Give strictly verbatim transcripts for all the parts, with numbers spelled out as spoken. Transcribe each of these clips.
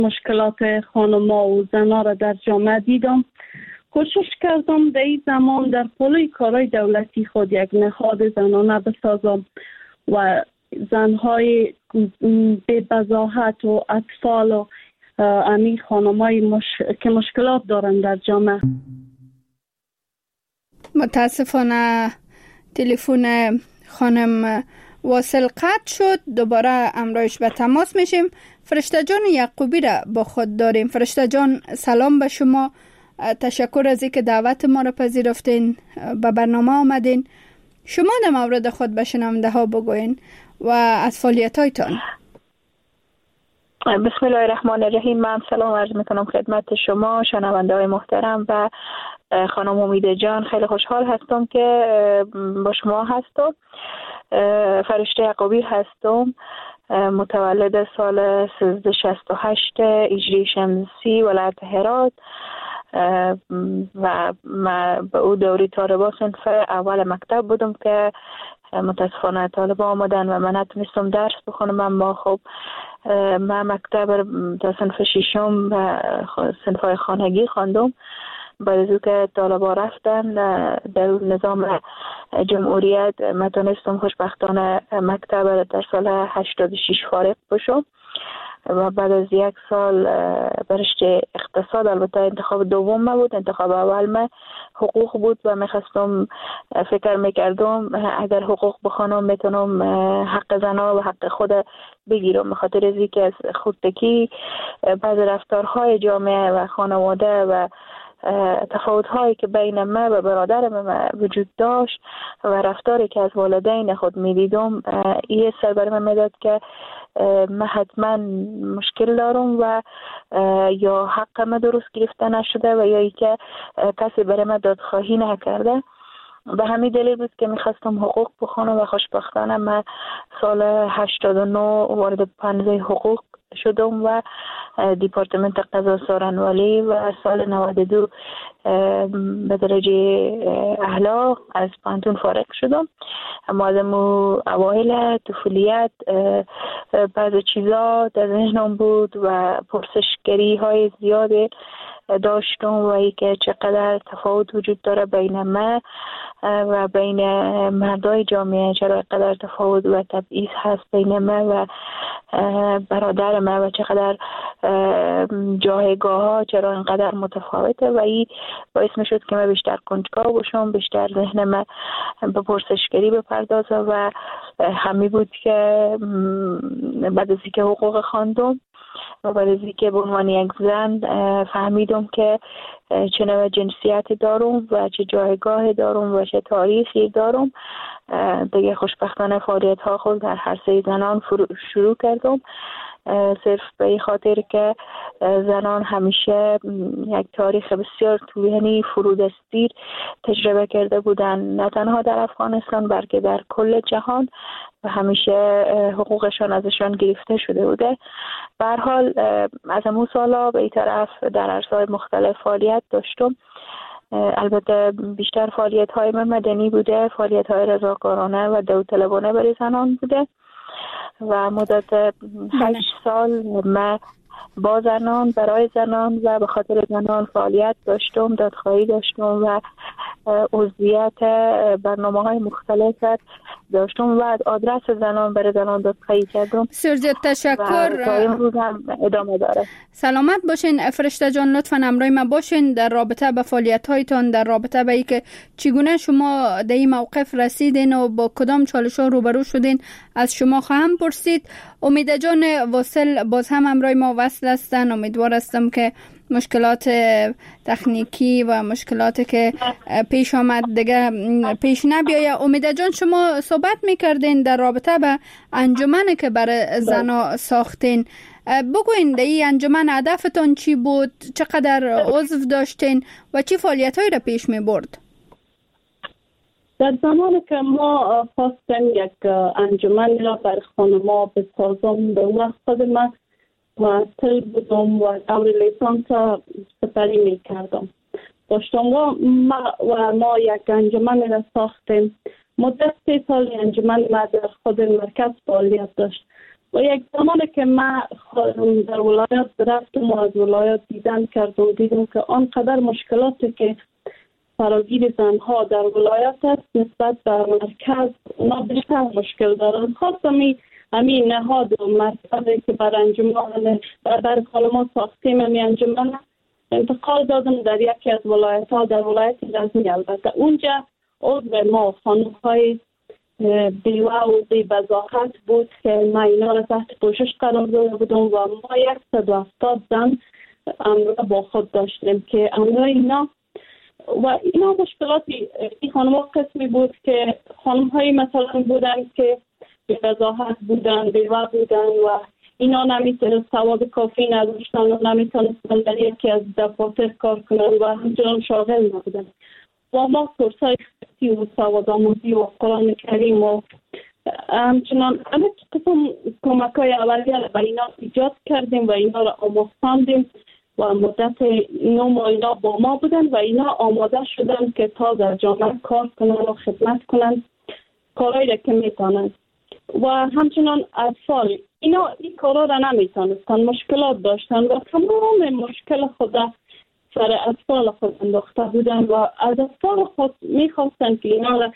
مشکلات خانم‌ها و زن‌ها را در جامعه دیدم. کوشش کردم در این زمان در پلوی کارهای دولتی خود یک نهاد زنانه بسازم و زنهای به بضاحت و اطفال و امی خانم‌های مش... که مشکلات دارند در جامعه. متاسفانه تلفن خانم واصل قطع شد. دوباره امروز به تماس میشیم. فرشته جان یعقوبی را با خود داریم. فرشته جان سلام به شما. تشکر از اینکه دعوت ما را پذیرفتین، به برنامه آمدین. شما در مورد خود به شنونده ها بگوین و از فعالیت هایتان. بسم الله الرحمن الرحیم. من سلام عرض میکنم خدمت شما شنونده های محترم و خانم امید جان. خیلی خوشحال هستم که با شما هستم. فرشته یعقوبی هستم، متولد سال سیزده شصت و هشت هجری شمسی ولایت هرات و من به او دوری طالبا صنف اول مکتب بودم که متاسفانه طالبا آمدن و من نتونستم درس بخونم. اما خب من مکتب تا صنف ششم و صنف‌های خانگی خواندم. بعد از که طالبا رفتن در نظام جمهوریت من تونستم خوشبختانه مکتب در سال هشتاد و شش فارغ بشم و بعد از یک سال برشته اقتصاد، البته انتخاب دوم ما بود، انتخاب اول ما حقوق بود و میخواستم فکر میکردم اگر حقوق بخونم میتونم حق زنها و حق خود بگیرم، به خاطر از اینکه از خودتکی بعض رفتارهای جامعه و خانواده و تفاوت هایی که بین من و برادر من وجود داشت و رفتاری که از والدین خود میدیدم، این سر برای من میداد که من حتما مشکل دارم و یا حق من درست گرفته نشده و یا ای که کسی برای من دادخواهی نکرده. به همین دلیل بود که میخواستم حقوق بخونم و خوشبختانه من سال هشتاد و نه وارد پنزه حقوق شدم و دیپارتمنت قضا سارنوالی و سال نود و دو به درجه اخلاق از پانتون فارغ شدم. اما از اوایل طفولیت بعض چیزا در ذهنم بود و پرسشگری های زیاده داشتم و ای که چقدر تفاوت وجود داره بین من و بین مردای جامعه، چرا قدر تفاوت و تبعیض هست بین من و برادر من و چقدر جایگاه ها چرا اینقدر متفاوته و این باعث می شد که من بیشتر کنجکاو باشم، بیشتر ذهن من به پرسشگری بپردازه و همین بود که بعد از اینکه حقوق خواندم و بعد از اینکه به عنوان یک زن فهمیدم که چه نوع جنسیتی دارم و چه جایگاه دارم و چه تاریخی دارم، دیگه خوشبختانه فعالیت ها خود در عرصه زنان شروع کردم. صرف به این خاطر که زنان همیشه یک تاریخ بسیار طولانی فرودستیر تجربه کرده بودن، نه تنها در افغانستان بلکه در کل جهان و همیشه حقوقشان ازشان گرفته شده بوده. به هر حال از امو سالا به این طرف در عرصه‌های مختلف فعالیت داشتم. البته بیشتر فعالیت های من مدنی بوده، فعالیت های رضاکارانه و داوطلبانه برای زنان بوده و مدت هشت سال من با زنان، برای زنان و به خاطر زنان فعالیت داشتم، دادخواهی داشتم و عضویت برنامه های مختلف داشتم و آدرس زنان برای زنان دادخواهی کردم. بسیار زیاد تشکر. تا امروز هم ادامه داره. سلامت باشین فرشته جان. لطفاً همراه ما باشین در رابطه به فعالیت هایتان، در رابطه به اینکه چگونه شما در این موقف رسیدین و با کدام چالش ها روبرو شدین از شما خواهم پرسید. امید جان واصل باز هم همراه ما وصل هستن. امیدوار هستم که مشکلات تکنیکی و مشکلاتی که پیش آمد دیگه پیش نبیاید. امید جان شما صحبت میکردین در رابطه به انجمنی که برای زنها ساختین. بگوین در این انجمن هدفتون چی بود، چقدر عضو داشتین و چی فعالیت‌هایی را پیش میبرد؟ در زمانی که ما خواستیم یک انجمن را برای خانم‌ها بسازم، به وقت خود من معطل بودم و دور لیسانس سپری میکردم داشتم و ما, و ما یک انجمن را ساختیم. مدت سه سال انجمن ما در خود مرکز فعالیت داشت و یک زمانی که من در ولایت رفتم و از ولایت دیدن کردم، دیدم که آنقدر مشکلاتی که فراگیر زنها در ولایت است نسبت به مرکز اونا بیشتر مشکل دارن. خواستم همین نهاد و مرکزی که بر انجمن بر کلمات ساختیم همی انجمن انتقال دادم در یکی از ولایت ها، در ولایت غزنی. البته اونجا عضو ما خانم های بیوه و بی بزاقت بود که ما اینا را تحت پوشش قرار داده بودم و ما صد و هفتاد زن امرا با خود داشتیم که امرا اینا و اینا مشکلاتی این خانم ها قسمی بود که خانم های مثلا بودن که بی بزاقت بودن، بیوه بودن و اینا نمیتونست سواد کافی نداشتن و نمیتونستن در یکی از دفاتر کار کنن و همچنان شاغل نبودن. و ما کورسای اختصاصی و سواد آموزی و قرآن کریم و همچنان همه قسم کمک های اولیه به اینا ایجاد کردیم و اینا را آموزاندیم و مدت نو ماه اینا با ما بودن و اینا آماده شدن که تا در جامعه کار کنن و خدمت کنن کارهایی که میتونن. و همچنان اطفال اینا این کارا را نمیتونستن، مشکلات داشتن و تمام مشکل خود سر اطفال خود انداخته بودن و از اطفال خود میخواستن که اینا را.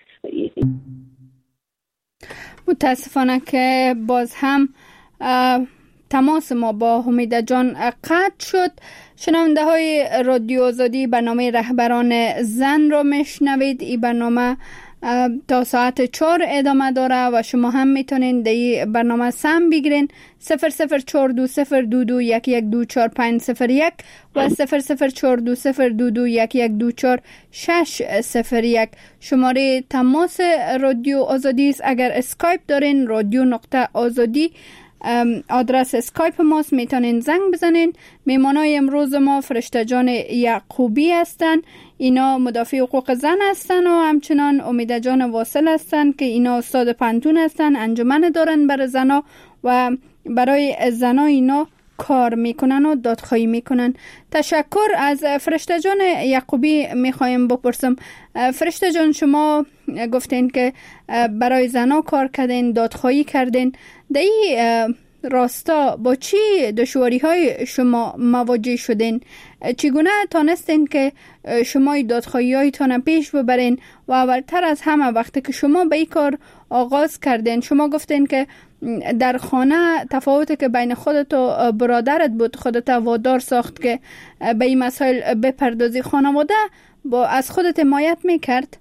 متاسفانه که باز هم تماس ما با حمیده جان قطع شد. شنونده های رادیو آزادی برنامه رهبران زن را میشنوید. این برنامه تا ساعت چهار ادامه داره و شما هم میتونین در این برنامه سهم بگیرین. صفر صفر چهار دو صفر دو دو یک یک دو چهار پنج صفر یک و صفر صفر چهار دو صفر دو دو یک یک دو چهار شش صفر یک شماره تماس رادیو آزادی است. اگر اسکایپ دارین رادیو نقطه آزادی آدرس اسکایپ ماست، میتونین زنگ بزنین. میمانای امروز ما فرشته جان یعقوبی هستن، اینا مدافع حقوق زن هستن و همچنان امیده جان واصل هستن که اینا استاد پنتون هستن، انجمن دارن برای زنا و برای زنا اینا کار میکنن و دادخواهی میکنن. تشکر. از فرشته جان یعقوبی میخوایم بپرسم، فرشته جان شما گفتین که برای زنا کار کردین، دادخواهی کردین، در این راستا با چی دشواری های شما مواجه شدین؟ چگونه تانستین که شما دادخواهی هایتان پیش ببرین؟ و اولتر از همه وقتی که شما به این کار آغاز کردین، شما گفتین که در خانه تفاوتی که بین خودت و برادرت بود خودت وادار ساخت که به این مسائل بپردازی. خانواده با از خودت حمایت میکرد؟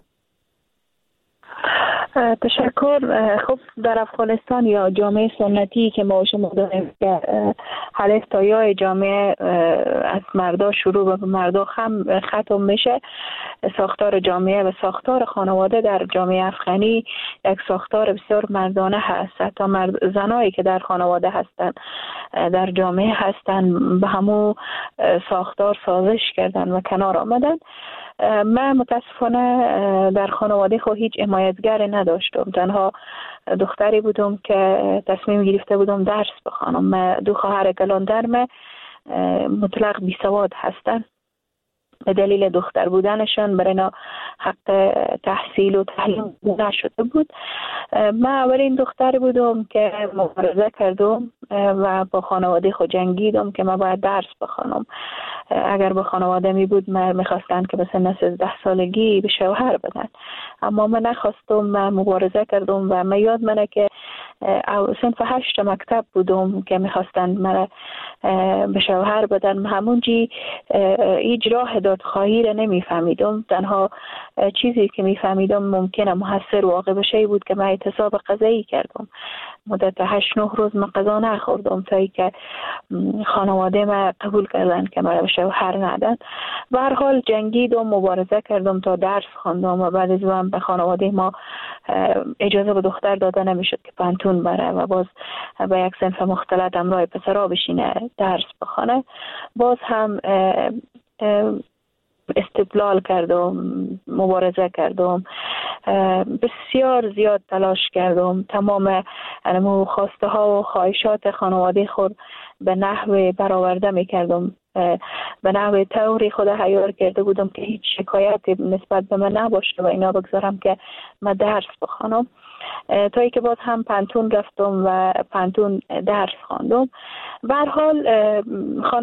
تشکر. خب در افغانستان یا جامعه سنتی که ما شما داریم که الفتای جامعه از مردا شروع به مردا هم ختم میشه، ساختار جامعه و ساختار خانواده در جامعه افغانی یک ساختار بسیار مردانه هست. حتی مرد زنایی که در خانواده هستن در جامعه هستن به همون ساختار سازش کردن و کنار آمدن. من متاسفانه در خانواده خود هیچ حمایتگر نداشتم. تنها دختری بودم که تصمیم گرفته بودم درس بخوانم. دو خواهر کلانترم مطلق بی سواد هستن. به دلیل دختر بودنشان برای اینا حق تحصیل و تعلیم نشده بود. من اولین دختری بودم که مبارزه کردم و با خانواده خود جنگیدم که من باید درس بخوانم. اگر با خانواده می بود من میخواستن که به سن سیزده سالگی به شوهر بدن، اما من نخواستم. من مبارزه کردم و من یاد منه که صنف هشت مکتب بودم که میخواستن من به شوهر بدن. همونجی هیچ راه دادخواهی را نمیفهمیدم. تنها چیزی که میفهمیدم ممکنه محصر واقع بشه بود که من اعتصاب غذایی کردم. مدت هشت نه روز من غذا نخوردم تا ای که خانواده من قبول کردن که من به شوهر ندن. به هر حال جنگیدم، مبارزه کردم تا درس خواندم و بعد از اون به خانواده ما اجازه به دختر داده نمیشد که پنتون بره و باز به یک صنف مختلط همراه پسرا بشینه درس بخونه. باز هم استدلال کردم، مبارزه کردم، بسیار زیاد تلاش کردم. تمام خواسته ها و خواهشات خانواده خود به نحو برآورده میکردم. به نحو طوری خود عیار کرده بودم که هیچ شکایتی نسبت به من نباشه و اینا بگذارم که من درس بخوانم. تا ای که باز هم پانتون رفتم و پانتون درس خواندم. به هر حال